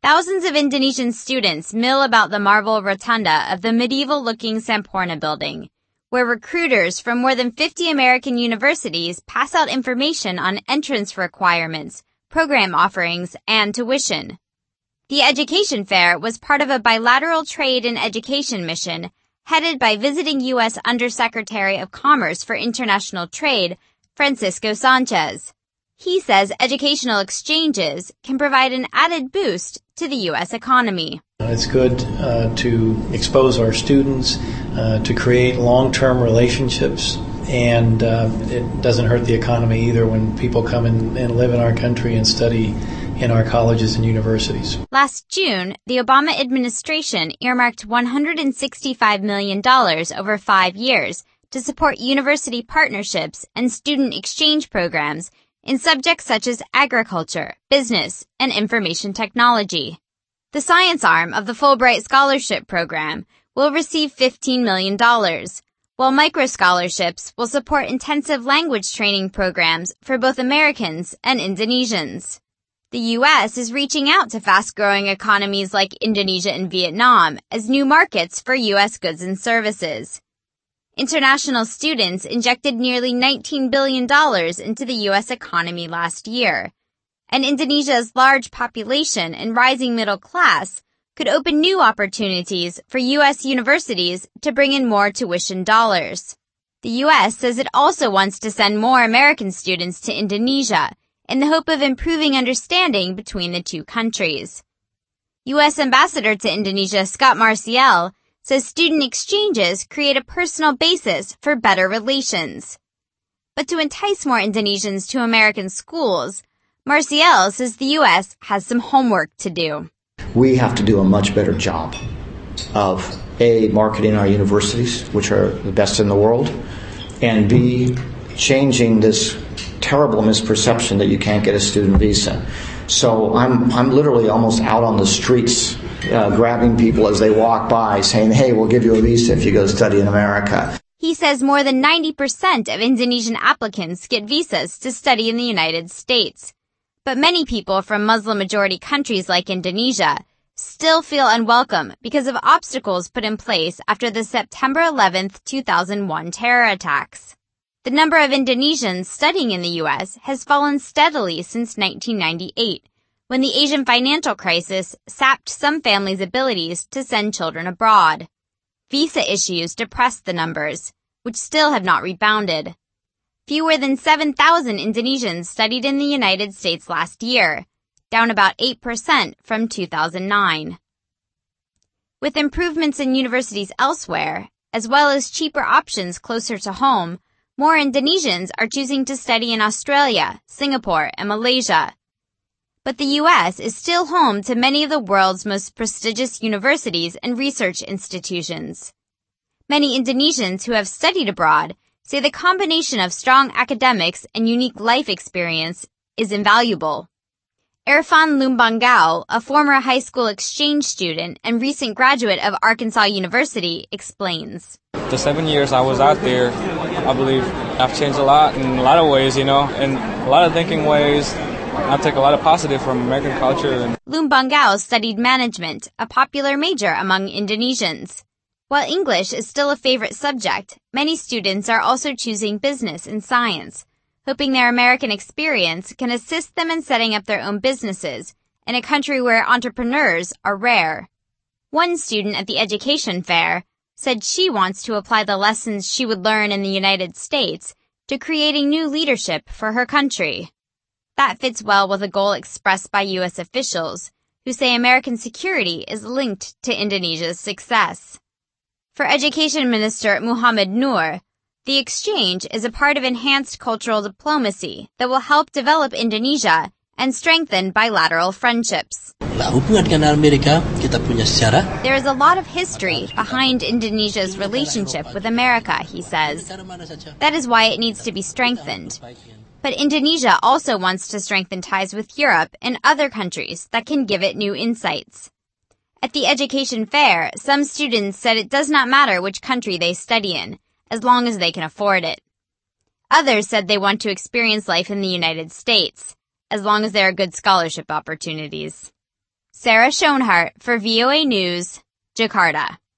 Thousands of Indonesian students mill about the marble rotunda of the medieval-looking Samporna building, where recruiters from more than 50 American universities pass out information on entrance requirements, program offerings, and tuition. The education fair was part of a bilateral trade and education mission headed by visiting U.S. Undersecretary of Commerce for International Trade, Francisco Sanchez. He says educational exchanges can provide an added boost to the U.S. economy. It's good to expose our students, to create long-term relationships, and it doesn't hurt the economy either when people come and live in our country and study in our colleges and universities. Last June, the Obama administration earmarked $165 million over 5 years to support university partnerships and student exchange programs in subjects such as agriculture, business, and information technology. The science arm of the Fulbright Scholarship Program will receive $15 million, while micro-scholarships will support intensive language training programs for both Americans and Indonesians. The U.S. is reaching out to fast-growing economies like Indonesia and Vietnam as new markets for U.S. goods and services. International students injected nearly $19 billion into the U.S. economy last year, and Indonesia's large population and rising middle class could open new opportunities for U.S. universities to bring in more tuition dollars. The U.S. says it also wants to send more American students to Indonesia in the hope of improving understanding between the two countries. U.S. Ambassador to Indonesia Scott Marcial says student exchanges create a personal basis for better relations. But to entice more Indonesians to American schools, Marcial says the U.S. has some homework to do. We have to do a much better job of, A, marketing our universities, which are the best in the world, and B, changing this terrible misperception that you can't get a student visa. So I'm literally almost out on the streets grabbing people as they walk by saying, hey, we'll give you a visa if you go study in America. He says more than 90% of Indonesian applicants get visas to study in the United States. But many people from Muslim-majority countries like Indonesia still feel unwelcome because of obstacles put in place after the September 11, 2001 terror attacks. The number of Indonesians studying in the U.S. has fallen steadily since 1998, when the Asian financial crisis sapped some families' abilities to send children abroad. Visa issues depressed the numbers, which still have not rebounded. Fewer than 7,000 Indonesians studied in the United States last year, down about 8% from 2009. With improvements in universities elsewhere, as well as cheaper options closer to home, more Indonesians are choosing to study in Australia, Singapore, and Malaysia. But the U.S. is still home to many of the world's most prestigious universities and research institutions. Many Indonesians who have studied abroad say the combination of strong academics and unique life experience is invaluable. Irfan Lumbangao, a former high school exchange student and recent graduate of Arkansas University, explains. The 7 years I was out there, I believe I've changed a lot in a lot of ways, in a lot of thinking ways. I take a lot of positive from American culture. Lumbangao studied management, a popular major among Indonesians. While English is still a favorite subject, many students are also choosing business and science, hoping their American experience can assist them in setting up their own businesses in a country where entrepreneurs are rare. One student at the education fair said she wants to apply the lessons she would learn in the United States to creating new leadership for her country. That fits well with a goal expressed by U.S. officials, who say American security is linked to Indonesia's success. For Education Minister Muhammad Nur, the exchange is a part of enhanced cultural diplomacy that will help develop Indonesia and strengthen bilateral friendships. There is a lot of history behind Indonesia's relationship with America, he says. That is why it needs to be strengthened. But Indonesia also wants to strengthen ties with Europe and other countries that can give it new insights. At the education fair, some students said it does not matter which country they study in, as long as they can afford it. Others said they want to experience life in the United States, as long as there are good scholarship opportunities. Sarah Schoenhart for VOA News, Jakarta.